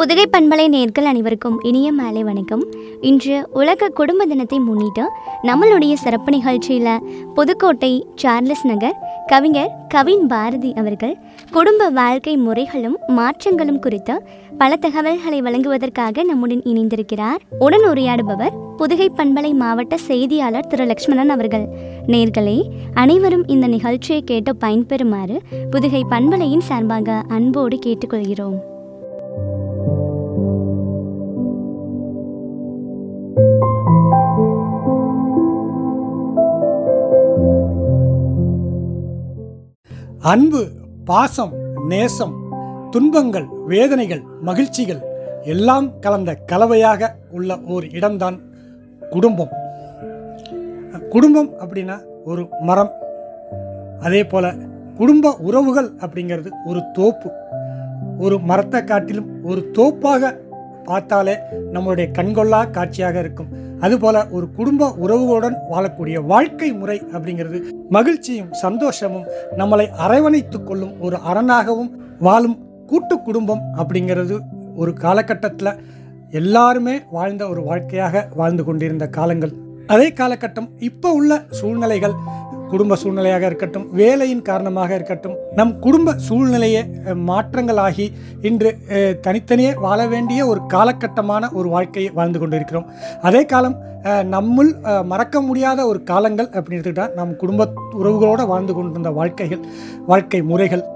புதுகை பண்பலை நேயர்கள் அனைவருக்கும் இனிய மாலை வணக்கம். இன்று உலக குடும்ப தினத்தை முன்னிட்டு நம்மளுடைய சிறப்பு நிகழ்ச்சியில் புதுக்கோட்டை சார்லஸ் நகர் கவிஞர் கவின் பாரதி அவர்கள் குடும்ப வாழ்க்கை முறைகளும் மாற்றங்களும் குறித்து பல தகவல்களை வழங்குவதற்காக நம்முடன் இணைந்திருக்கிறார். உடன் உரையாடுபவர் புதுகை பண்பலை மாவட்ட செய்தியாளர் திரு லக்ஷ்மணன் அவர்கள். நேயர்களே, அனைவரும் இந்த நிகழ்ச்சியை கேட்டு பயன்பெறுமாறு புதுகை பண்பலையின் சார்பாக அன்போடு கேட்டுக்கொள்கிறோம். அன்பு, பாசம், நேசம், துன்பங்கள், வேதனைகள், மகிழ்ச்சிகள் எல்லாம் கலந்த கலவையாக உள்ள ஒரு இடம்தான் குடும்பம். குடும்பம் அப்படின்னா ஒரு மரம். அதே போல் குடும்ப உறவுகள் அப்படிங்கிறது ஒரு தோப்பு. ஒரு மரத்தை காட்டிலும் ஒரு தோப்பாக பார்த்தாலே நம்மளுடைய கண்கொள்ளா காட்சியாக இருக்கும். அதுபோல ஒரு குடும்ப உறவுகளுடன் வாழக்கூடிய வாழ்க்கை முறை அப்படிங்கிறது மகிழ்ச்சியும் சந்தோஷமும் நம்மளை அரவணைத்து கொள்ளும் ஒரு அரணாகவும் வாழும் கூட்டு குடும்பம் அப்படிங்கிறது ஒரு காலகட்டத்தில் எல்லாருமே வாழ்ந்த ஒரு வாழ்க்கையாக வாழ்ந்து கொண்டிருந்த காலங்கள். அதே காலகட்டம் இப்போ உள்ள சூழ்நிலைகள், குடும்ப சூழ்நிலையாக இருக்கட்டும், வேலையின் காரணமாக இருக்கட்டும், நம் குடும்ப சூழ்நிலையே மாற்றங்களாகி இன்று தனித்தனியே வாழ வேண்டிய ஒரு காலகட்டமான ஒரு வாழ்க்கையை வாழ்ந்து கொண்டிருக்கிறோம். அதே காலம் நம்முள் மறக்க முடியாத ஒரு காலங்கள் அப்படின்னு எடுத்துக்கிட்டால் நம் குடும்ப உறவுகளோடு வாழ்ந்து கொண்டிருந்த வாழ்க்கை முறைகள்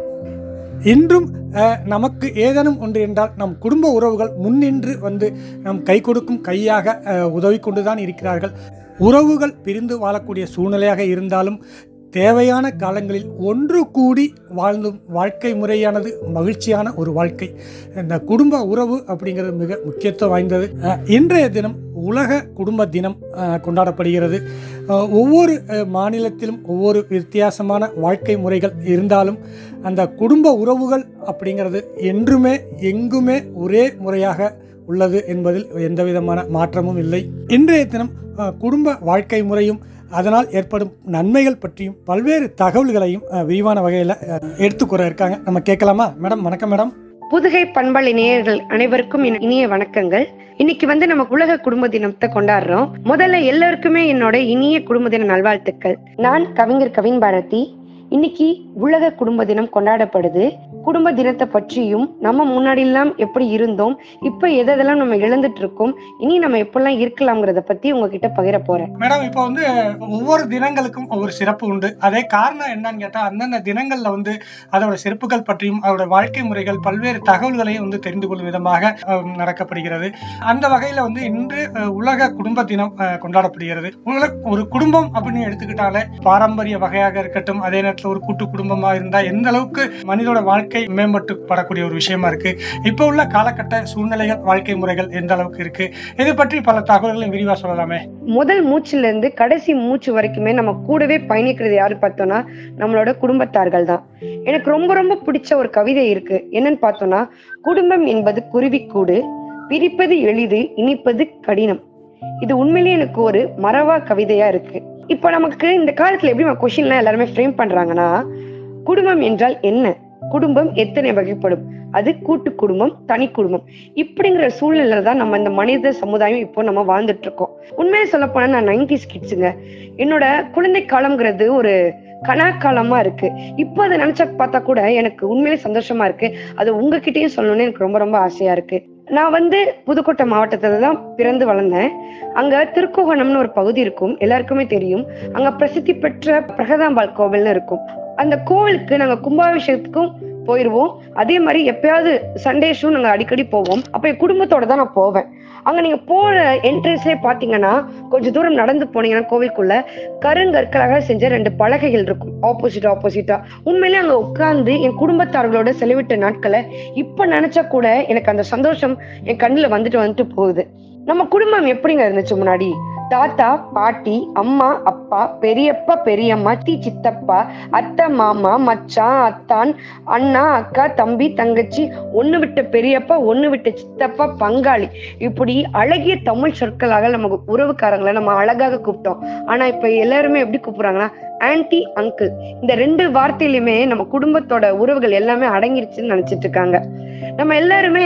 இன்றும் நமக்கு ஏதேனும் ஒன்று என்றால் நம் குடும்ப உறவுகள் முன்னின்று வந்து நம் கை கொடுக்கும் கையாக உதவி கொண்டுதான் இருக்கிறார்கள். உறவுகள் பிரிந்து வாழக்கூடிய சூழ்நிலையாக இருந்தாலும் தேவையான காலங்களில் ஒன்று கூடி வாழ்ந்தும் வாழ்க்கை முறையானது மகிழ்ச்சியான ஒரு வாழ்க்கை. இந்த குடும்ப உறவு அப்படிங்கிறது மிக முக்கியத்துவம் வாய்ந்தது. இன்றைய தினம் உலக குடும்ப தினம் கொண்டாடப்படுகிறது. ஒவ்வொரு மாநிலத்திலும் ஒவ்வொரு வித்தியாசமான வாழ்க்கை முறைகள் இருந்தாலும் அந்த குடும்ப உறவுகள் அப்படிங்கிறது என்றுமே எங்குமே ஒரே முறையாக உள்ளது என்பதில் எந்த விதமான மாற்றமும் இல்லை. இன்றைய தினம் குடும்ப வாழ்க்கை முறையும் அதனால் ஏற்படும் நன்மைகள் பற்றியும் பல்வேறு தகவல்களையும் விரிவான வகையில் எடுத்துக்கூற இருக்காங்க. நம்ம கேட்கலாமா? மேடம், வணக்கம் மேடம். புதுகை பண்பலை நேயர்கள் அனைவருக்கும் இனிய வணக்கங்கள். இன்னைக்கு நம்ம உலக குடும்ப தினத்தை கொண்டாடுறோம். முதல்ல எல்லாருக்குமே என்னோட இனிய குடும்ப தின நல்வாழ்த்துக்கள். நான் கவிஞர் கவின் பாரதி. இன்னைக்கு உலக குடும்ப தினம் கொண்டாடப்படுது. குடும்ப தினத்தை பற்றியும் நம்ம முன்னாடி எல்லாம் எப்படி இருந்தோம், இப்ப எதெல்லாம் நம்ம இழந்துட்டு இருக்கோம், இனி நம்ம எப்பெல்லாம் இருக்கலாம்ங்கிறத பத்தி உங்ககிட்ட பகிர போறேன். மேடம், இப்போ ஒவ்வொரு தினங்களுக்கும் ஒவ்வொரு சிறப்பு உண்டு. அதே காரணம் என்னன்னு கேட்டா அந்தந்த தினங்கள்ல அதோட சிறப்புகள் பற்றியும் அதோட வாழ்க்கை முறைகள் பல்வேறு தகவல்களையும் தெரிந்து கொள்ளும் விதமாக நடக்கப்படுகிறது. அந்த வகையில இன்று உலக குடும்ப தினம் கொண்டாடப்படுகிறது. ஒரு குடும்பம் அப்படின்னு எடுத்துக்கிட்டாலே பாரம்பரிய வகையாக இருக்கட்டும், அதே நேரத்தில் ஒரு கூட்டு குடும்பமா இருந்தா எந்த அளவுக்கு மனிதோட வாழ்க்கை மேம்பட்டு படக்கூடிய ஒரு விஷயமா இருக்கு. இப்ப உள்ள காலகட்ட சூழ்நிலைகள், வாழ்க்கை முறைகள் எந்த அளவுக்கு இருக்கு, இது பற்றி பல தகவல்களை விரிவா சொல்லலாமே. முதல் மூச்சுல இருந்து கடைசி மூச்சு வரைக்குமே நம்ம கூடவே பயணிக்கிறது யாரு பார்த்தோம்னா நம்மளோட குடும்பத்தார்கள் தான். எனக்கு ரொம்ப ரொம்ப பிடிச்ச ஒரு கவிதை இருக்கு. என்னன்னு பார்த்தோம்னா, குடும்பம் என்பது குருவிக்கூடு, பிரிப்பது எளிது, இனிப்பது கடினம். இது உண்மையிலேயே எனக்கு ஒரு மறவா கவிதையா இருக்கு. இப்ப நமக்கு இந்த காலத்துல எப்படி கொஸ்டின்லாம் எல்லாருமே ஃப்ரேம் பண்றாங்கன்னா, குடும்பம் என்றால் என்ன, குடும்பம் எத்தனை வகைப்படும், அது கூட்டு குடும்பம், தனி குடும்பம், இப்படிங்கிற சூழ்நிலை தான் நம்ம இந்த மனித சமுதாயம் இப்போ நம்ம வாழ்ந்துட்டு இருக்கோம். உண்மையை சொல்ல போனா நான் 90s கிட்ஸுங்க. என்னோட குழந்தை காலம்ங்கிறது ஒரு கனாக்காலமா இருக்கு. இப்போ அதை நினைச்சா பார்த்தா கூட எனக்கு உண்மையிலே சந்தோஷமா இருக்கு. அது உங்ககிட்டயும் சொல்லணும்னு எனக்கு ரொம்ப ரொம்ப ஆசையா இருக்கு. நான் புதுக்கோட்டை மாவட்டத்துல தான் பிறந்து வளர்ந்தேன். அங்க திருக்கோகணம்னு ஒரு பகுதி இருக்கும், எல்லாருக்குமே தெரியும். அங்க பிரசித்தி பெற்ற பிரகதாம்பாள் கோவில்னு இருக்கும். அந்த கோவிலுக்கு நாங்க கும்பாபிஷேகத்துக்கும் போயிருவோம். அதே மாதிரி எப்பயாவது சண்டேஸும் நாங்க அடிக்கடி போவோம். அப்ப என் குடும்பத்தோட தான் நான் போவேன். அங்க நீங்க போற என்ட்ரன்ஸ்லயே பாத்தீங்கன்னா கொஞ்சம் தூரம் நடந்து போனீங்கன்னா கோவிலுக்குள்ள கருங்கற்களாக செஞ்ச 2 பலகைகள் இருக்கும், ஆப்போசிட்டா. உண்மையிலே அங்க உட்கார்ந்து என் குடும்பத்தார்களோட செலவிட்ட நாட்களை இப்ப நினைச்சா கூட எனக்கு அந்த சந்தோஷம் என் கண்ணுல வந்துட்டு போகுது. நம்ம குடும்பம் எப்படிங்க இருந்துச்சு முன்னாடி? தாத்தா, பாட்டி, அம்மா, அப்பா, பெரியப்பா, பெரியம்மா, சித்தப்பா, அத்தை, மாமா, மச்சான், அத்தான், அண்ணா, அக்கா, தம்பி, தங்கச்சி, ஒண்ணு விட்ட பெரியப்பா, ஒண்ணு விட்ட சித்தப்பா, பங்காளி, இப்படி அழகிய தமிழ் சொற்களாக நம்ம உறவுக்காரங்களை நம்ம அழகாக கூப்பிட்டோம். ஆனா இப்ப எல்லாருமே எப்படி கூப்பிடுறாங்கன்னா ஆன்டி, அங்கிள், இந்த 2 வார்த்தையிலுமே நம்ம குடும்பத்தோட உறவுகள் எல்லாமே அடங்கிருச்சுன்னு நினைச்சிட்டு இருக்காங்க. நம்ம எல்லாருமே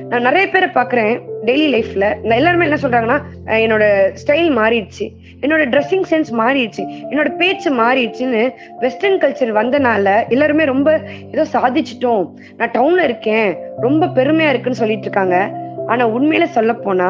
நான் நிறைய பேரை பாக்குறேன் டெய்லி லைஃப்ல, எல்லாருமே என்ன சொல்றாங்கன்னா, என்னோட ஸ்டைல் மாறிடுச்சு, என்னோட ட்ரெஸ்ஸிங் சென்ஸ் மாறிடுச்சு, என்னோட பேச்சு மாறிடுச்சுன்னு வெஸ்டர்ன் கல்ச்சர் வந்தனால எல்லாருமே ரொம்ப ஏதோ சாதிச்சிட்டோம், நான் டவுன்ல இருக்கேன், ரொம்ப பெருமையா இருக்குன்னு சொல்லிட்டு இருக்காங்க. ஆனா உண்மையில சொல்ல போனா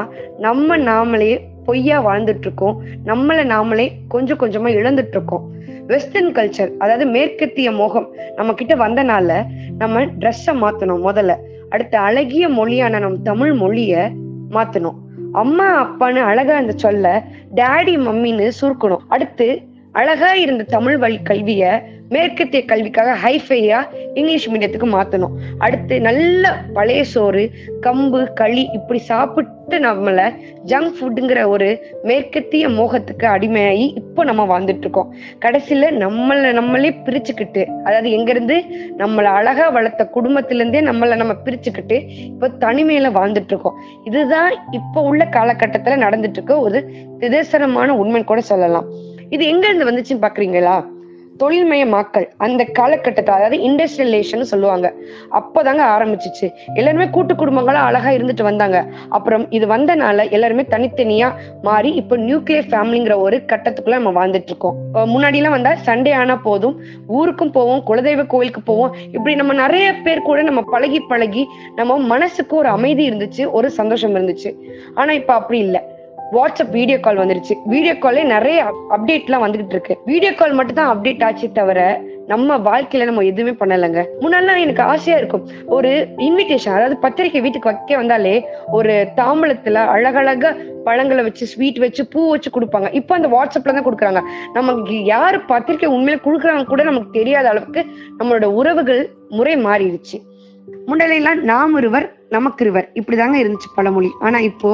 நாமளே பொய்யா வாழ்ந்துட்டு இருக்கோம், நம்மள நாமளே கொஞ்சம் கொஞ்சமா இழந்துட்டு இருக்கோம். வெஸ்டர்ன் கல்ச்சர், அதாவது மேற்கத்திய மோகம் நம்ம கிட்ட வந்தனால நம்ம ட்ரெஸ்ஸ மாத்தணும் முதல்ல. அடுத்து அழகிய மொழியான நம் தமிழ் மொழிய மாத்தணும். அம்மா அப்பான்னு அழகா இந்த சொல்ல டேடி மம்மின்னு சுருக்கணும். அடுத்து அழகா இருந்த தமிழ் வழி கல்விய மேற்கத்திய கல்விக்காக ஹைஃபையா இங்கிலீஷ் மீடியத்துக்கு மாத்தணும். அடுத்து நல்ல பழைய சோறு, கம்பு, களி இப்படி சாப்பிட்டு நம்மள ஜங்க் ஃபுட்டுங்கிற ஒரு மேற்கத்திய மோகத்துக்கு அடிமையாகி இப்போ நம்ம வாழ்ந்துட்டு இருக்கோம். கடைசியில நம்மளே பிரிச்சுக்கிட்டு, அதாவது எங்க இருந்து நம்மளை அழகா வளர்த்த குடும்பத்துல இருந்தே நம்ம பிரிச்சுக்கிட்டு இப்போ தனிமையில வாழ்ந்துட்டு இருக்கோம். இதுதான் இப்போ உள்ள காலகட்டத்துல நடந்துட்டு இருக்க ஒரு நிதர்சனமான உண்மைன்னு கூட சொல்லலாம். இது எங்க இருந்து வந்துச்சுன்னு பாக்குறீங்களா? தொழில்மயமாக்கல் அந்த காலகட்டத்தை, அதாவது இண்டஸ்ட்ரியலைசேஷன் சொல்லுவாங்க, அப்பதாங்க ஆரம்பிச்சிச்சு. எல்லாருமே கூட்டு குடும்பங்களா அழகா இருந்துட்டு வந்தாங்க. அப்புறம் இது வந்தனால எல்லாருமே தனித்தனியா மாறி இப்ப நியூக்ளியர் ஃபேமிலிங்கிற ஒரு கட்டத்துக்குள்ள நம்ம வாழ்ந்துட்டு இருக்கோம். முன்னாடி எல்லாம் வந்தா சண்டே ஆனா போதும் ஊருக்கும் போவோம், குலதெய்வ கோயிலுக்கு போவோம், இப்படி நம்ம நிறைய பேர் கூட நம்ம பழகி நம்ம மனசுக்கு ஒரு அமைதி இருந்துச்சு, ஒரு சந்தோஷம் இருந்துச்சு. ஆனா இப்ப அப்படி இல்லை. வாட்ஸ்அப் வீடியோ கால் வந்துருச்சு. வீடியோ காலே நிறைய அப்டேட் எல்லாம் வந்துகிட்டு இருக்கு. வீடியோ கால் மட்டும் தான் அப்டேட் ஆச்சு தவிர நம்ம வாழ்க்கையில நம்ம எதுவுமே பண்ணலைங்க. முன்னாடிலாம் எனக்கு ஆசையா இருக்கும், ஒரு இன்விடேஷன், அதாவது பத்திரிக்கை வீட்டுக்கு வைக்க வந்தாலே ஒரு தாம்பலத்துல அழகழகா பழங்களை வச்சு, ஸ்வீட் வச்சு, பூ வச்சு கொடுப்பாங்க. இப்ப அந்த வாட்ஸ்அப்ல தான் கொடுக்குறாங்க. நமக்கு யாரு பத்திரிக்கை உண்மையில கொடுக்குறாங்க கூட நமக்கு தெரியாத அளவுக்கு நம்மளோட உறவுகள் முறை மாறிடுச்சு. முன்னாடிலாம் நாம் இருவர் நமக்கு இருவர் இப்படிதாங்க இருந்துச்சு பழமொழி. ஆனா இப்போ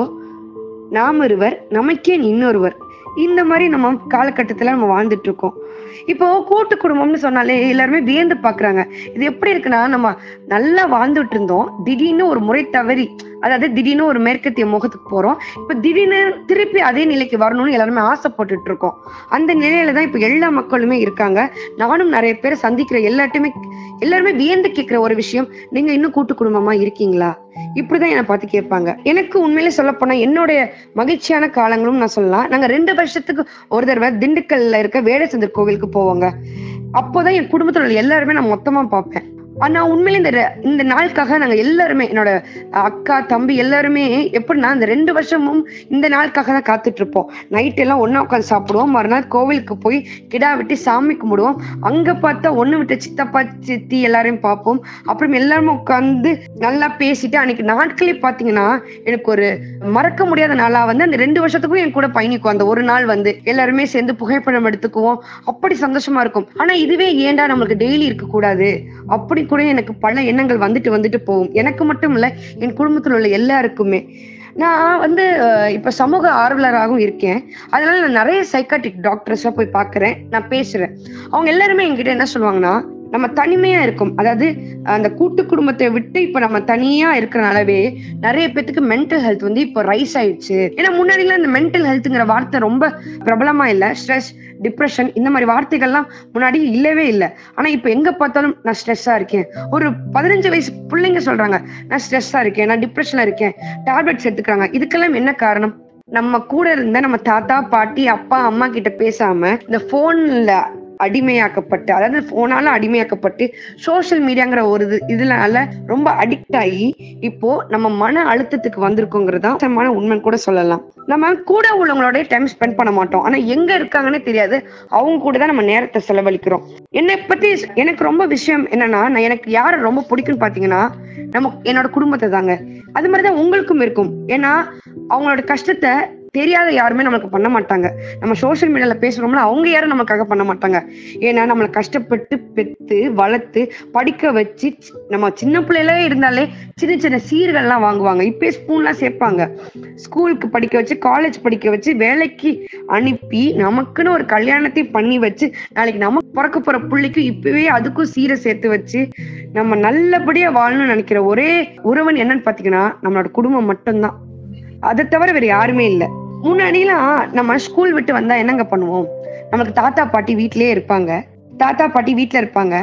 நாம் இருவர் நமக்கே இன்னொருவர், இந்த மாதிரி நம்ம காலகட்டத்துல நம்ம வாழ்ந்துட்டு இருக்கோம். இப்போ கூட்டு குடும்பம்னு சொன்னாலே எல்லாருமே வியந்து பாக்குறாங்க. இது எப்படி இருக்குன்னா, நம்ம நல்லா வாழ்ந்துட்டு இருந்தோம், திடீர்னு ஒரு முறை தவறி, அதாவது திடீர்னு ஒரு மேற்கத்திய முகத்துக்கு போறோம், இப்ப திடீர்னு திருப்பி அதே நிலைக்கு வரணும்னு எல்லாருமே ஆசைப்பட்டுட்டு இருக்கோம். அந்த நிலையில தான் இப்ப எல்லா மக்களுமே இருக்காங்க. நானும் நிறைய பேரை சந்திக்கிற எல்லாருமே வியந்து கேட்கிற ஒரு விஷயம், நீங்க இன்னும் கூட்டு குடும்பமா இருக்கீங்களா? இப்படிதான் என்னை பார்த்து கேட்பாங்க. எனக்கு உண்மையிலே சொல்ல போனா என்னுடைய மகிழ்ச்சியான காலங்களும் நான் சொல்லலாம். நாங்க 2 வருஷத்துக்கு ஒரு தடவை திண்டுக்கல்ல இருக்க வேடச்சந்தர் கோவிலுக்கு போவோங்க. அப்போதான் என் குடும்பத்துல உள்ள எல்லாருமே நான் மொத்தமா பார்ப்பேன். ஆனா உண்மையில இந்த நாளுக்காக நாங்க எல்லாருமே, என்னோட அக்கா தம்பி எல்லாருமே எப்படின்னா இந்த 2 வருஷமும் இந்த நாளுக்காக தான் காத்துட்டு இருப்போம். நைட் எல்லாம் ஒன்னா உட்காந்து சாப்பிடுவோம், மறுநாள் கோவிலுக்கு போய் கிடா வெட்டி சாமி கும்பிடுவோம். அங்க பார்த்தா ஒண்ணு விட்ட சித்தப்பா சித்தி எல்லாரையும் பார்ப்போம். அப்புறம் எல்லாருமே உட்காந்து நல்லா பேசிட்டு, அன்னைக்கு நாட்களே பாத்தீங்கன்னா எனக்கு ஒரு மறக்க முடியாத நாளா வந்து அந்த 2 வருஷத்துக்கும் என் கூட பயணிக்கும். அந்த ஒரு நாள் வந்து எல்லாருமே சேர்ந்து புகைப்படம் எடுத்துக்குவோம், அப்படி சந்தோஷமா இருக்கும். ஆனா இதுவே ஏன்டா நம்மளுக்கு டெய்லி இருக்க கூடாது அப்படி கூட எனக்கு பல எண்ணங்கள் வந்துட்டு போகும். எனக்கு மட்டும் இல்ல, என் குடும்பத்தில் உள்ள எல்லாருக்குமே. நான் வந்து இப்ப சமூக ஆர்வலராகவும் இருக்கேன். அதனால நான் நிறைய சைக்காட்ரிக் டாக்டர்ஸா போய் பாக்குறேன், நான் பேசுறேன். அவங்க எல்லாருமே என்கிட்ட என்ன சொல்லுவாங்கன்னா, நம்ம தனிமையா இருக்கும், அதாவது அந்த கூட்டு குடும்பத்தை விட்டு இப்ப நம்ம தனியா இருக்கிறனாலவே நிறைய பேத்துக்கு மென்டல் ஹெல்த் வந்து இப்போ ரைஸ் ஆயிடுச்சு. ஏன்னா முன்னாடி எல்லாம் இந்த மென்டல் ஹெல்த்ங்கிற வார்த்தை ரொம்ப பிரபலமா இல்ல. ஸ்ட்ரெஸ், டிப்ரெஷன் இந்த மாதிரி வார்த்தைகள்லாம் முன்னாடி இல்லவே இல்லை. ஆனா இப்ப எங்க பார்த்தாலும் நான் ஸ்ட்ரெஸ்ஸா இருக்கேன். ஒரு 15 வயசு பிள்ளைங்க சொல்றாங்க, நான் ஸ்ட்ரெஸ்ஸா இருக்கேன், நான் டிப்ரெஷன்ல இருக்கேன், டேப்லெட்ஸ் எடுத்துக்கிறாங்க. இதுக்கெல்லாம் என்ன காரணம்? நம்ம கூட இருந்த நம்ம தாத்தா பாட்டி அப்பா அம்மா கிட்ட பேசாம இந்த போன்ல அடிமையாக்கப்பட்டு, அதாவது போனால அடிமையாக்கப்பட்டு சோசியல் மீடியாங்கிற ஒரு இதுனால ரொம்ப அடிக்ட் ஆகி இப்போ நம்ம மன அழுத்தத்துக்கு வந்திருக்கோங்கிறதா உண்மை கூட சொல்லலாம். நம்ம கூட உள்ளவங்களோட டைம் ஸ்பெண்ட் பண்ண மாட்டோம். ஆனா எங்க இருக்காங்கன்னு தெரியாது, அவங்க கூட தான் நம்ம நேரத்தை செலவழிக்கிறோம். என்னை பத்தி எனக்கு ரொம்ப விஷயம் என்னன்னா, எனக்கு யாரை ரொம்ப பிடிக்கும்னு பாத்தீங்கன்னா என்னோட குடும்பத்தை தாங்க. அது மாதிரிதான் உங்களுக்கும் இருக்கும். ஏன்னா அவங்களோட கஷ்டத்தை தெரியாத யாருமே நமக்கு பண்ண மாட்டாங்க. நம்ம சோசியல் மீடியால பேசுறோம்ல, அவங்க யாரும் நமக்காக பண்ண மாட்டாங்க. ஏன்னா நம்மளை கஷ்டப்பட்டு பெத்து வளர்த்து படிக்க வச்சு, நம்ம சின்ன பிள்ளையிலே இருந்தாலே சின்ன சின்ன சீர்கள்லாம் வாங்குவாங்க, இப்பயே ஸ்பூன்லாம் சேர்ப்பாங்க, ஸ்கூலுக்கு படிக்க வச்சு, காலேஜ் படிக்க வச்சு, வேலைக்கு அனுப்பி, நமக்குன்னு ஒரு கல்யாணத்தை பண்ணி வச்சு, நாளைக்கு நமக்கு பிறக்க போற பிள்ளைக்கு இப்பவே அதுக்கும் சீரை சேர்த்து வச்சு நம்ம நல்லபடியா வாழணும்னு நினைக்கிற ஒரே உறவன் என்னன்னு பாத்தீங்கன்னா நம்மளோட குடும்பம் மட்டும்தான். அதை தவிர வேற யாருமே இல்லை. முன்னாடிலாம் நம்ம ஸ்கூல் விட்டு வந்தா என்னங்க பண்ணுவோம்? நமக்கு தாத்தா பாட்டி வீட்லயே இருப்பாங்க, தாத்தா பாட்டி வீட்டுல இருப்பாங்க,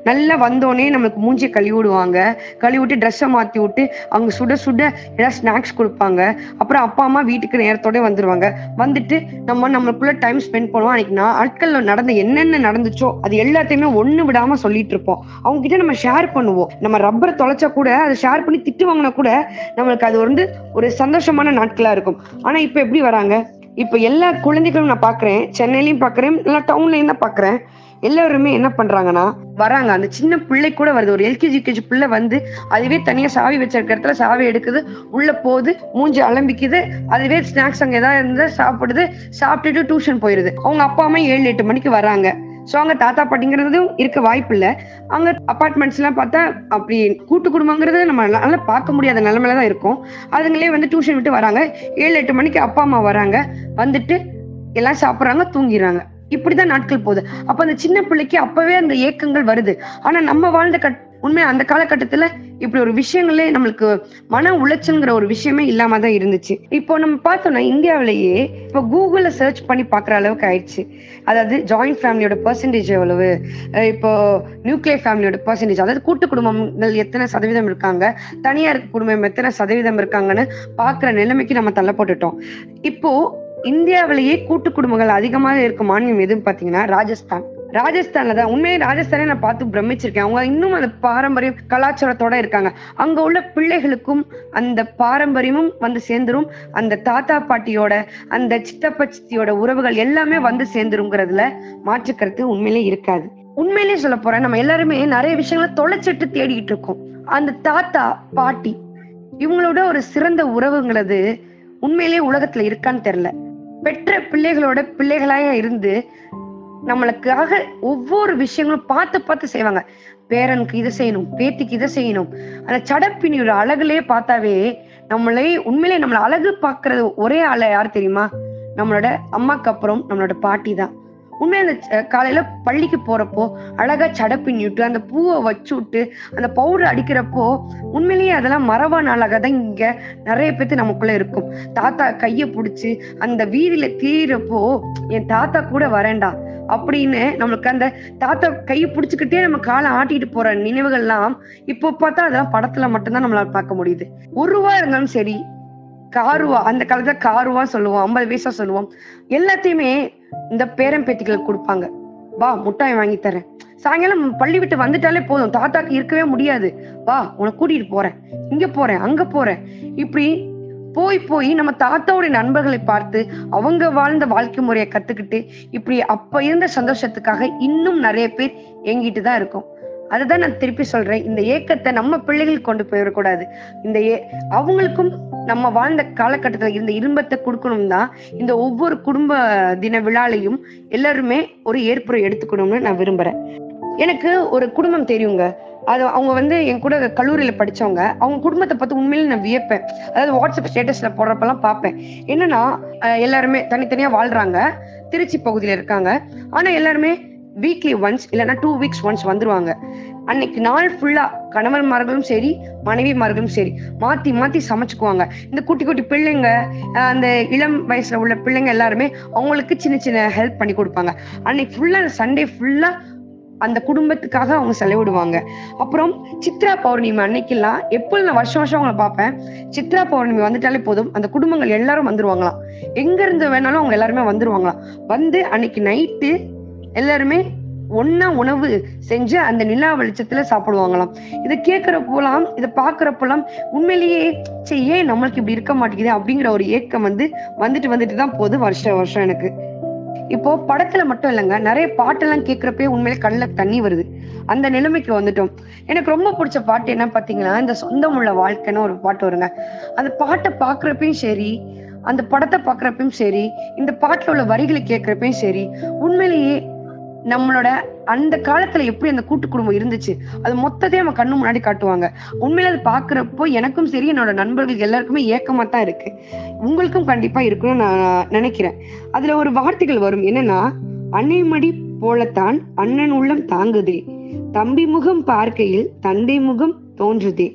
நல்லா வந்தோடனே நம்மளுக்கு மூஞ்சி கழுவி விடுவாங்க, கழுவி விட்டு ட்ரெஸ்ஸை மாற்றி விட்டு அவங்க சுட சுட ஏதாவது ஸ்நாக்ஸ் கொடுப்பாங்க. அப்புறம் அப்பா அம்மா வீட்டுக்கு நேரத்தோட வந்துருவாங்க. வந்துட்டு நம்மளுக்குள்ள டைம் ஸ்பெண்ட் பண்ணுவோம். அன்னைக்கு நாட்கள்ல நடந்த என்னென்ன நடந்துச்சோ அது எல்லாத்தையுமே ஒண்ணு விடாம சொல்லிட்டு இருப்போம். அவங்க கிட்ட நம்ம ஷேர் பண்ணுவோம். நம்ம ரப்பரை தொலைச்சா கூட அதை ஷேர் பண்ணி திட்டு வாங்கினா கூட நம்மளுக்கு அது வந்து ஒரு சந்தோஷமான நாட்களா இருக்கும். ஆனா இப்ப எப்படி வராங்க? இப்ப எல்லா குழந்தைகளும் நான் பாக்குறேன், சென்னையிலயும் பாக்குறேன், எல்லா டவுன்லயும் தான் பாக்குறேன். எல்லாருமே என்ன பண்றாங்கன்னா வராங்க, அந்த சின்ன பிள்ளை கூட வருது, ஒரு எல்கேஜி யூகேஜி பிள்ளை வந்து அதுவே தனியா சாவி வச்சிருக்க இடத்துல சாவி எடுக்குது, உள்ள போகுது, மூஞ்சி அலம்பிக்குது, அதுவே ஸ்நாக்ஸ் அங்க ஏதாவது இருந்தா சாப்பிடுது, சாப்பிட்டுட்டு டியூஷன் போயிருது. அவங்க அப்பா அம்மா 7-8 மணிக்கு வராங்க. சோ அங்க தாத்தா பாட்டிங்கிறதும் இருக்க வாய்ப்பு இல்ல. அங்க அபார்ட்மெண்ட்ஸ் எல்லாம் பார்த்தா அப்படி கூட்டு குடும்பங்கிறது நம்ம நல்லா பார்க்க முடியாத நிலைமையில தான் இருக்கும். அதுங்களே வந்து டியூஷன் விட்டு வராங்க, 7-8 மணிக்கு அப்பா அம்மா வராங்க, வந்துட்டு எல்லாம் சாப்பிடுறாங்க, தூங்கிடுறாங்க. இப்படிதான் நாட்கள் போகுது. அப்ப அந்த சின்ன பிள்ளைக்கு அப்பவே அந்த ஏக்கங்கள் வருது. ஆனா நம்ம வாழ்ந்த உண்மையா அந்த காலகட்டத்துல இப்படி ஒரு விஷயங்களே நம்மளுக்கு மன உளைச்சல்ங்கிற ஒரு விஷயமே இல்லாம தான் இருந்துச்சு. இப்போ நம்ம பார்த்தோம்னா இந்தியாவிலேயே இப்போ கூகுள்ல சர்ச் பண்ணி பாக்குற அளவுக்கு ஆயிடுச்சு. அதாவது ஜாயிண்ட் ஃபேமிலியோட பெர்சன்டேஜ் எவ்வளவு, இப்போ நியூக்ளியர் ஃபேமிலியோட பெர்சன்டேஜ், அதாவது கூட்டு குடும்பங்கள் எத்தனை சதவீதம் இருக்காங்க, தனியார் குடும்பம் எத்தனை சதவீதம் இருக்காங்கன்னு பாக்குற நிலைமைக்கு நம்ம தள்ளப்பட்டுட்டோம். இப்போ இந்தியாவிலேயே கூட்டு குடும்பங்கள் அதிகமாக இருக்க மாநிலம் எதுன்னு பாத்தீங்கன்னா ராஜஸ்தான். ராஜஸ்தான்ல தான் உண்மையே ராஜஸ்தானே நான் பார்த்து பிரமிச்சிருக்கேன். அவங்க இன்னும் அந்த பாரம்பரியம் கலாச்சாரத்தோட இருக்காங்க. அங்க உள்ள பிள்ளைகளுக்கும் அந்த பாரம்பரியமும் வந்து சேர்ந்துரும், அந்த தாத்தா பாட்டியோட அந்த சித்தப்பா சித்தியோட உறவுகள் எல்லாமே வந்து சேர்ந்துருங்கிறதுல மாற்றுக்கிறது உண்மையிலே இருக்காது. உண்மையிலேயே சொல்ல போறேன், நம்ம எல்லாருமே நிறைய விஷயங்களை தொலைச்சிட்டு தேடிக்கிட்டு இருக்கோம். அந்த தாத்தா பாட்டி இவங்களோட ஒரு சிறந்த உறவுங்கிறது உண்மையிலேயே உலகத்துல இருக்கான்னு தெரியல. பெற்ற பிள்ளைகளோட பிள்ளைகளாக இருந்து நம்மளுக்காக ஒவ்வொரு விஷயங்களும் பார்த்து பார்த்து செய்வாங்க. பேரனுக்கு இதை செய்யணும், பேத்திக்கு இதை செய்யணும். அந்த சடப்பினியோட அழகுலயே பார்த்தாவே உண்மையிலே நம்மள அழகு பாக்குறது ஒரே ஆள யார் தெரியுமா? நம்மளோட அம்மாக்கு அப்புறம் நம்மளோட பாட்டி தான். உண்மையா அந்த காலையில பள்ளிக்கு போறப்போ அழகா சடப்பின்னி விட்டு அந்த பூவை வச்சு விட்டு அந்த பவுடர் அடிக்கிறப்போ உண்மையிலேயே அதெல்லாம் மரபான அழகா தான் இங்க நிறைய பேத்து நமக்குள்ள இருக்கும். தாத்தா கைய பிடிச்சு அந்த வீதியில தீரப்போ என் தாத்தா கூட வரேன்டா அப்படின்னு நம்மளுக்கு அந்த தாத்தா கையை பிடிச்சுக்கிட்டே நம்ம காலை ஆட்டிட்டு போற நினைவுகள்லாம் இப்போ பார்த்தா அதெல்லாம் படத்துல மட்டும்தான் நம்மளால பார்க்க முடியுது. 1 ரூபா இருந்தாலும் சரி, காருவா, அந்த காலத்துல காருவா சொல்லுவோம், 50 பைசா சொல்லுவோம், எல்லாத்தையுமே இந்த பேரன் பேத்திகளுக்கு கொடுப்பாங்க. வா முட்டாய் வாங்கி தரேன், சாயங்காலம் பள்ளி விட்டு வந்துட்டாலே போதும், தாத்தாக்கு இருக்கவே முடியாது, வா உன்னை கூட்டிட்டு போறேன், இங்க போறேன் அங்க போறேன். இப்படி போய் போய் நம்ம தாத்தாவுடைய நண்பர்களை பார்த்து அவங்க வாழ்ந்த வாழ்க்கை முறையை கத்துக்கிட்டு இப்படி அப்ப இருந்த சந்தோஷத்துக்காக இன்னும் நிறைய பேர் ஏங்கிட்டு தான் இருக்கும். அதுதான் நான் திருப்பி சொல்றேன், இந்த ஏக்கத்தை நம்ம பிள்ளைகள் கொண்டு போயிடக்கூடாது. அவங்களுக்கும் நம்ம வாழ்ந்த காலகட்டத்துல இருந்த இன்பத்தை கொடுக்கணும் தான் இந்த ஒவ்வொரு குடும்ப தின விழாலையும் எல்லாருமே ஒரு ஏற்புரை எடுத்துக்கணும்னு நான் விரும்புறேன். எனக்கு ஒரு குடும்பம் தெரியுங்க, அது அவங்க வந்து என் கூட கல்லூரியில படிச்சவங்க. அவங்க குடும்பத்தை பார்த்து உண்மையில நான் வியப்பேன். அதாவது வாட்ஸ்அப் ஸ்டேட்டஸ்ல போடுறப்பெல்லாம் பார்ப்பேன். என்னன்னா எல்லாருமே தனித்தனியா வாழ்றாங்க, திருச்சி பகுதியில இருக்காங்க. ஆனா எல்லாருமே வீக்லி ஒன்ஸ் இல்லைன்னா 2 வீக்ஸ் ஒன்ஸ் வந்துருவாங்க. அன்னைக்கு நாள் ஃபுல்லா கணவன்மார்களும் சரி மனைவிமார்களும் சரி மாத்தி மாத்தி சமைச்சுக்குவாங்க. இந்த குட்டி குட்டி பிள்ளைங்க, அந்த இளம் வயசுல உள்ள பிள்ளைங்க எல்லாருமே அவங்களுக்கு சின்ன சின்ன ஹெல்ப் பண்ணி கொடுப்பாங்க. அன்னைக்கு ஃபுல்லா சண்டே ஃபுல்லா அந்த குடும்பத்துக்காக அவங்க செலவிடுவாங்க. அப்புறம் சித்ரா பௌர்ணமி அன்னைக்கெல்லாம் எப்பொழுது நான் வருஷம் வருஷம் அவங்கள பார்ப்பேன். சித்ரா பௌர்ணமி வந்துட்டாலே போதும் அந்த குடும்பங்கள் எல்லாரும் வந்துருவாங்களாம். எங்க இருந்து வேணாலும் அவங்க எல்லாருமே வந்துருவாங்களாம். வந்து அன்னைக்கு நைட்டு எல்லாருமே ஒன்னா உணவு செஞ்சு அந்த நிலா வெளிச்சத்துல சாப்பிடுவாங்களாம். இதை கேட்கிறப்போலாம் இதை பாக்குறப்பெல்லாம் உண்மையிலேயே ஏன் நம்மளுக்கு இப்படி இருக்க மாட்டேங்குது அப்படிங்கிற ஒரு ஏக்கம் வந்துட்டு தான் போகுது வருஷம் வருஷம். எனக்கு இப்போ படத்துல மட்டும் இல்லைங்க, நிறைய பாட்டெல்லாம் கேட்கிறப்பே உண்மையிலே கண்ணுல தண்ணி வருது. அந்த நிலைமைக்கு வந்துட்டோம். எனக்கு ரொம்ப பிடிச்ச பாட்டு என்ன பாத்தீங்கன்னா, இந்த சொந்தமுள்ள வாழ்க்கைன்னு ஒரு பாட்டு வருங்க. அந்த பாட்டை பாக்குறப்பையும் சரி, அந்த படத்தை பாக்குறப்பையும் சரி, இந்த பாட்டுல உள்ள வரிகளை கேட்கிறப்பையும் சரி, உண்மையிலேயே நம்மளோட அந்த காலத்துல எப்படி அந்த கூட்டு குடும்பம் இருந்துச்சு அது மொத்தத்தையும் நம்ம கண்ணு முன்னாடி காட்டுவாங்க. உண்மையில அது பாக்குறப்போ எனக்கும் சரி என்னோட நண்பர்களுக்கு எல்லாருக்குமே ஏக்கமா தான் இருக்கு. உங்களுக்கும் கண்டிப்பா இருக்குன்னு நான் நினைக்கிறேன். அதுல ஒரு வார்த்தைகள் வரும், என்னன்னா அன்னை மடி போலத்தான் அண்ணன் உள்ளம் தாங்குதே, தம்பி முகம் பார்க்கையில் தந்தை முகம் தோன்றுதே,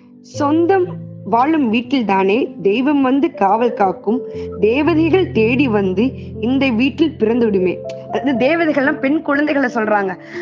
சொந்தம் வாழும் வீட்டில் தானே தெய்வம் வந்து காவல் காக்கும், தேவதைகள் தேடி வந்து இந்த வீட்டில் பிறந்து விடுமே. அது தேவதைகள்லாம் பெண் குழந்தைகளை சொல்றாங்க.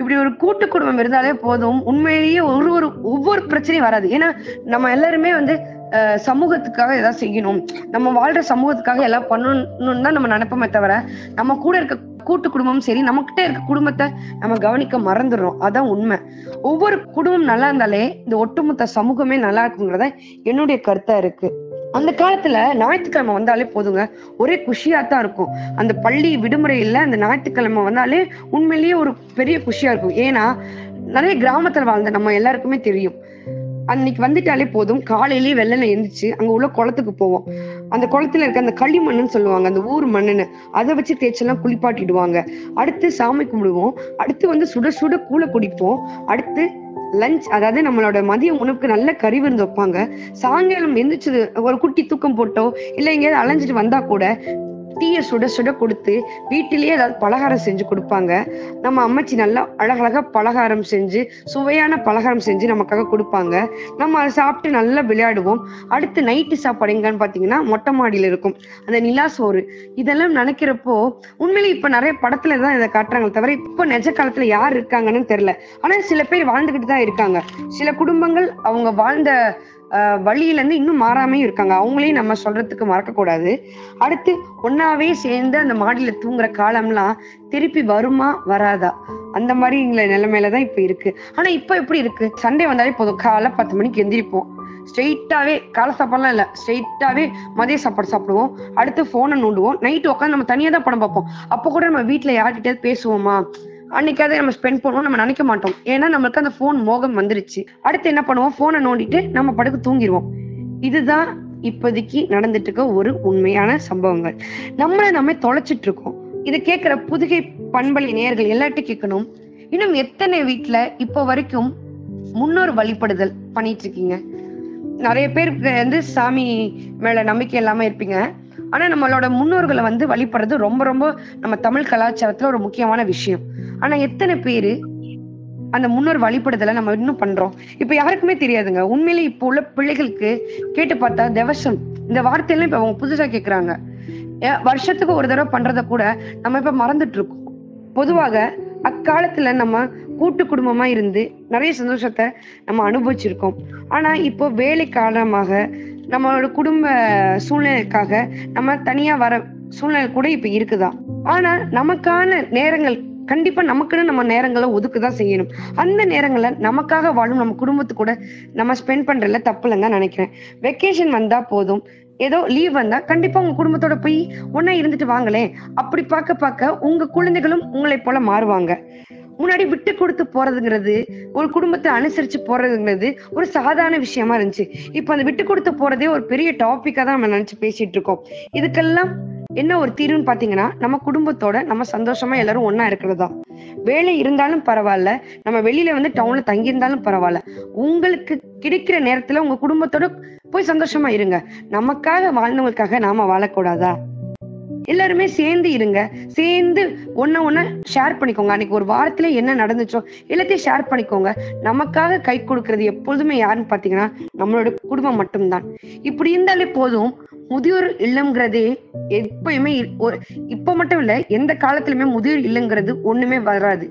இப்படி ஒரு கூட்டு குடும்பம் இருந்தாலே போதும், உண்மையிலேயே ஒவ்வொரு பிரச்சனையும் வராது. ஏன்னா நம்ம எல்லாருமே வந்து சமூகத்துக்காக ஏதாவது செய்யணும், நம்ம வாழ்ற சமூகத்துக்காக எல்லாம் பண்ணணும்னு தான் நம்ம நினைப்போமே தவிர, நம்ம கூட இருக்க கூட்டு குடும்பமும் சரி, நம்மகிட்ட இருக்க குடும்பத்தை நம்ம கவனிக்க மறந்துடுறோம். அதான் உண்மை. ஒவ்வொரு குடும்பம் நல்லா இருந்தாலே இந்த ஒட்டுமொத்த சமூகமே நல்லா இருக்குங்கிறத என்னுடைய கருத்தா இருக்கு. அந்த காலத்துல ஞாயிற்றுக்கிழமை வந்தாலே போதுங்க, ஒரே குஷியா தான் இருக்கும். அந்த பள்ளி விடுமுறையில அந்த ஞாயிற்றுக்கிழமை வந்தாலே உண்மையிலேயே ஒரு பெரிய குஷியா இருக்கும். ஏன்னா நிறைய கிராமத்துல வாழ்ந்த நம்ம எல்லாருக்குமே தெரியும், அன்னைக்கு வந்துட்டாலே போதும், காலையிலேயே வெள்ளனை எந்திரிச்சு அங்க உள்ள குளத்துக்கு போவோம். அந்த குளத்துல இருக்க அந்த களிமண்ணுன்னு சொல்லுவாங்க, அந்த ஊர் மண்ணுன்னு, அதை வச்சு தேய்ச்செல்லாம் குளிப்பாட்டிடுவாங்க. அடுத்து சாமி கும்பிடுவோம். அடுத்து வந்து சுட சுட கூழ குடிப்போம். அடுத்து லஞ்ச், அதாவது நம்மளோட மதிய உணவுக்கு நல்ல கறி விருந்து வைப்பாங்க. சாயங்காலம் எந்திரிச்சு ஒரு குட்டி தூக்கம் போட்டோ இல்ல எங்கேயாவது அலைஞ்சிட்டு வந்தா கூட டீய சுட சுட கொடுத்து வீட்டிலேயே ஏதாவது பலகாரம் செஞ்சு கொடுப்பாங்க. நம்ம அம்மாச்சி நல்லா அழகழகா பலகாரம் செஞ்சு, சுவையான பலகாரம் செஞ்சு நமக்காக கொடுப்பாங்க. நம்ம அதை சாப்பிட்டு நல்லா விளையாடுவோம். அடுத்து நைட்டு சாப்பாடு எங்கன்னு பாத்தீங்கன்னா மொட்டை மாடியில இருக்கும் அந்த நிலா சோறு. இதெல்லாம் நினைக்கிறப்போ உண்மையிலே இப்ப நிறைய படத்துல தான் இதை காட்டுறாங்க தவிர, இப்ப நிஜ காலத்துல யார் இருக்காங்கன்னு தெரியல. ஆனா சில பேர் வாழ்ந்துகிட்டு தான் இருக்காங்க. சில குடும்பங்கள் அவங்க வாழ்ந்த வழியில இருந்து இன்னும் மாறாமே இருக்காங்க. அவங்களையும் நம்ம சொல்றதுக்கு மறக்க கூடாது. அடுத்து ஒன்னாவே சேர்ந்து அந்த மாடியில தூங்குற காலம்லாம் திருப்பி வருமா வராதா, அந்த மாதிரி நிலைமையிலதான் இப்ப இருக்கு. ஆனா இப்ப எப்படி இருக்கு, சண்டே வந்தாலே போதும், காலை 10 மணிக்கு எந்திரிப்போம், ஸ்ட்ரெயிட்டாவே காலை சாப்பாடுலாம் இல்ல, ஸ்ட்ரெயிட்டாவே மதிய சாப்பாடு சாப்பிடுவோம். அடுத்து போனை நோண்டுவோம். நைட்டு உட்காந்து நம்ம தனியா தான் படம் பார்ப்போம். அப்ப கூட நம்ம வீட்டுல யார்கிட்டயாவது பேசுவோமா, அன்னைக்காவது நம்ம ஸ்பெண்ட் பண்ணுவோம் நம்ம நினைக்க மாட்டோம். ஏன்னா நம்மளுக்கு அந்த போன் மோகம் வந்துருச்சு. அடுத்து என்ன பண்ணுவோம், போனை நோண்டிட்டு நம்ம படுக்க தூங்கிடுவோம். இதுதான் இப்போதைக்கு நடந்துட்டு இருக்க ஒரு உண்மையான சம்பவங்கள். நம்ம தொலைச்சிட்டு இருக்கோம். இதை கேட்கிற புதுகை பண்பலை நேயர்கள் எல்லார்ட்டும் கேட்கணும், இன்னும் எத்தனை வீட்டுல இப்போ வரைக்கும் முன்னோர் வழிபடுதல் பண்ணிட்டு இருக்கீங்க? நிறைய பேருக்கு வந்து சாமி மேல நம்பிக்கை இல்லாம இருப்பீங்க. ஆனா நம்மளோட முன்னோர்களை வந்து வழிபடுறது ரொம்ப ரொம்ப நம்ம தமிழ் கலாச்சாரத்துல ஒரு முக்கியமான விஷயம். ஆனா எத்தனை பேரு அந்த முன்னோர் வழிபடுதலை நம்ம இன்னும் பண்றோம்? இப்ப யாருக்குமே தெரியாதுங்க. உண்மையிலே இப்போ உள்ள பிள்ளைகளுக்கு கேட்டு பார்த்தா தேவசம் இந்த வார்த்தையெல்லாம் இப்ப அவங்க புதுசா கேக்குறாங்க. வருஷத்துக்கு ஒரு தடவை பண்றத கூட நம்ம இப்ப மறந்துட்டு இருக்கோம். பொதுவாக அக்காலத்துல நம்ம கூட்டு குடும்பமா இருந்து நிறைய சந்தோஷத்தை நம்ம அனுபவிச்சிருக்கோம். ஆனா இப்போ வேலை காரணமாக நம்மளோட குடும்ப சூழ்நிலைக்காக நம்ம தனியா வர சூழ்நிலை கூட இப்ப இருக்குதான். ஆனா நமக்கான நேரங்கள் கண்டிப்பா நமக்குன்னு நம்ம நேரங்களை ஒதுக்குதான் செய்யணும். அந்த நேரங்களை நமக்காக வாழும் நம்ம குடும்பத்து கூட நம்ம ஸ்பெண்ட் பண்றதுல தப்பு இல்லைன்னு தான் நினைக்கிறேன். வெக்கேஷன் வந்தா போதும், ஏதோ லீவ் வந்தா கண்டிப்பா உங்க குடும்பத்தோட போய் ஒன்னா இருந்துட்டு வாங்களேன். அப்படி பார்க்க உங்க குழந்தைகளும் உங்களை போல மாறுவாங்க. முன்னாடி விட்டு கொடுத்து போறதுங்கிறது, ஒரு குடும்பத்தை அனுசரிச்சு போறதுங்கிறது ஒரு சாதாரண விஷயமா இருந்துச்சு. இப்ப அந்த விட்டு கொடுத்து போறதே ஒரு பெரிய டாபிக்கா தான் நம்ம நினைச்சு பேசிட்டு இருக்கோம். இதுக்கெல்லாம் என்ன ஒரு தீர்வுன்னு பாத்தீங்கன்னா, நம்ம குடும்பத்தோட நம்ம சந்தோஷமா எல்லாரும் ஒன்னா இருக்கிறதா. வேலை இருந்தாலும் பரவாயில்ல, நம்ம வெளியில வந்து டவுன்ல தங்கி இருந்தாலும் பரவாயில்ல, உங்களுக்கு கிடைக்கிற நேரத்துல உங்க குடும்பத்தோட போய் சந்தோஷமா இருங்க. நமக்காக வாழ்ந்தவங்களுக்காக நாம வாழக்கூடாதா? எல்லாருமே சேர்ந்து இருங்க, சேர்ந்து ஒன்ன ஷேர் பண்ணிக்கோங்க. அன்னைக்கு ஒரு வாரத்துல என்ன நடந்துச்சோ எல்லாத்தையும் ஷேர் பண்ணிக்கோங்க. நமக்காக கை கொடுக்கறது எப்பொழுதுமே யாருன்னு பாத்தீங்கன்னா நம்மளோட குடும்பம் மட்டும்தான். இப்படி இருந்தாலே போதும். முதியோர் இல்லம்ங்கிறதே எப்பயுமே இப்ப மட்டும் இல்ல, எந்த காலத்திலுமே முதியோர் இல்லங்கிறது ஒண்ணுமே வராது.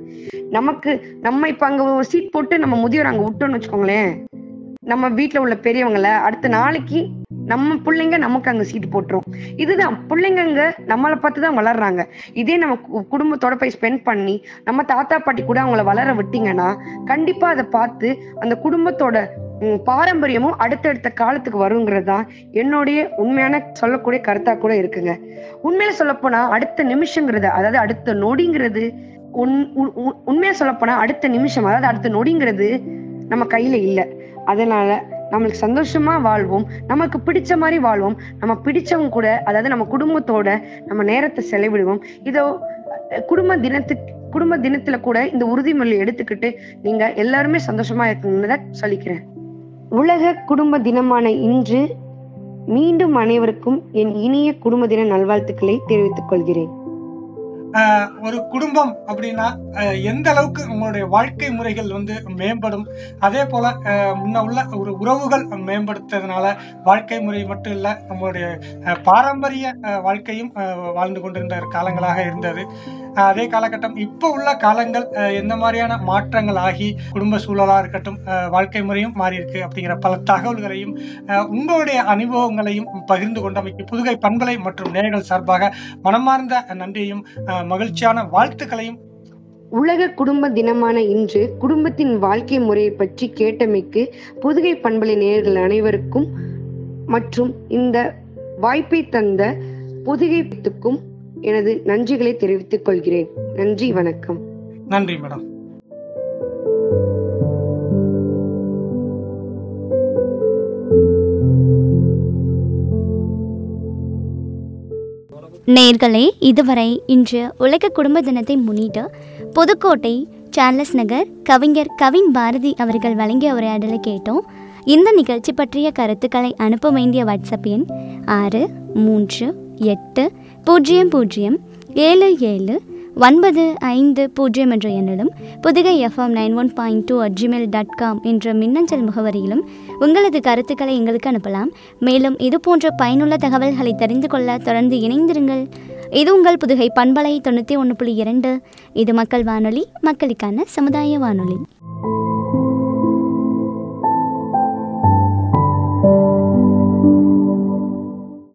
நம்ம இப்ப அங்க ஒரு சீட் போட்டு நம்ம முதியோர் அங்க விட்டோம்னு வச்சுக்கோங்களேன், நம்ம வீட்டுல உள்ள பெரியவங்களை அடுத்த நாளைக்கு நம்ம பிள்ளைங்க நமக்கு அங்க சீட்டு போட்டுரும். இதுதான் பிள்ளைங்க நம்மளை பார்த்துதான் வளர்றாங்க. இதே நம்ம குடும்பத்தோட போய் ஸ்பெண்ட் பண்ணி நம்ம தாத்தா பாட்டி கூட அவங்கள வளர விட்டீங்கன்னா கண்டிப்பா அதை பார்த்து அந்த குடும்பத்தோட பாரம்பரியமும் அடுத்தடுத்த காலத்துக்கு வருங்கிறதுதான் என்னுடைய உண்மையான சொல்லக்கூடிய கருத்தா கூட இருக்குங்க. உண்மையில சொல்ல போனா அடுத்த நிமிஷங்கிறது, அதாவது அடுத்த நொடிங்கிறது, உண்மையா சொல்ல போனா அடுத்த நிமிஷம், அதாவது அடுத்த நொடிங்கிறது நம்ம கையில இல்ல. அதனால நம்மளுக்கு சந்தோஷமா வாழ்வோம், நமக்கு பிடிச்ச மாதிரி வாழ்வோம், நம்ம பிடிச்சவங்க கூட, அதாவது நம்ம குடும்பத்தோட நம்ம நேரத்தை செலவிடுவோம். இதோ குடும்ப தினத்துல கூட இந்த உறுதிமொழி எடுத்துக்கிட்டு நீங்க எல்லாருமே சந்தோஷமா இருக்கணும்னு சொல்லிக்கிறேன். உலக குடும்ப தினமான இன்று மீண்டும் அனைவருக்கும் என் இனிய குடும்ப தின நல்வாழ்த்துக்களை தெரிவித்துக் கொள்கிறேன். ஒரு குடும்பம் அப்படின்னா எந்த அளவுக்கு உங்களுடைய வாழ்க்கை முறைகள் மேம்படும், அதே போல முன்ன உள்ள ஒரு உறவுகள் மேம்படுத்துறதுனால வாழ்க்கை முறை மட்டும் இல்ல, நம்மளுடைய பாரம்பரிய வாழ்க்கையும் வாழ்ந்து கொண்டிருந்த காலங்களாக இருந்தது. அதே காலகட்டம் இப்ப உள்ள காலங்கள் எந்த மாதிரியான மாற்றங்கள் ஆகி குடும்ப சூழலா இருக்கட்டும், வாழ்க்கை முறையும் மாறி இருக்கு அப்படிங்கிற பல தகவல்களையும் உங்களுடைய அனுபவங்களையும் பகிர்ந்து கொண்டமைக்கு புதுகை பண்பலை மற்றும் நேயர்கள் சார்பாக மனமார்ந்த நன்றியையும் மகிழ்ச்சியான வாழ்த்துக்களையும். உலக குடும்ப தினமான இன்று குடும்பத்தின் வாழ்க்கை முறையை பற்றி கேட்டமைக்கு புதுகை பண்பலை நேயர்கள் அனைவருக்கும் மற்றும் இந்த வாய்ப்பை தந்த புதுகைக்கும் எனது நன்றிகளை தெரிவித்துக் கொள்கிறேன். நன்றி, வணக்கம். நன்றி மேடம். நேயர்களே, இதுவரை இன்று உலக குடும்ப தினத்தை முன்னிட்டு புதுக்கோட்டை சார்லஸ் நகர் கவிஞர் கவின் பாரதி அவர்கள் வழங்கிய உரையாடலை கேட்டோம். இந்த நிகழ்ச்சி பற்றிய கருத்துக்களை அனுப்ப வேண்டிய வாட்ஸ்அப் எண் 638077950 என்ற எண்ணிலும் புதுகை FM 91.2 என்ற மின்னஞ்சல் முகவரியிலும் உங்களது கருத்துக்களை எங்களுக்கு அனுப்பலாம். மேலும் இது போன்ற பயனுள்ள தகவல்களை தெரிந்து கொள்ள தொடர்ந்து இணைந்திருங்கள். இது உங்கள் புதுகை பண்பலை 91.2. இது மக்கள் வானொலி, மக்களுக்கான சமுதாய வானொலி.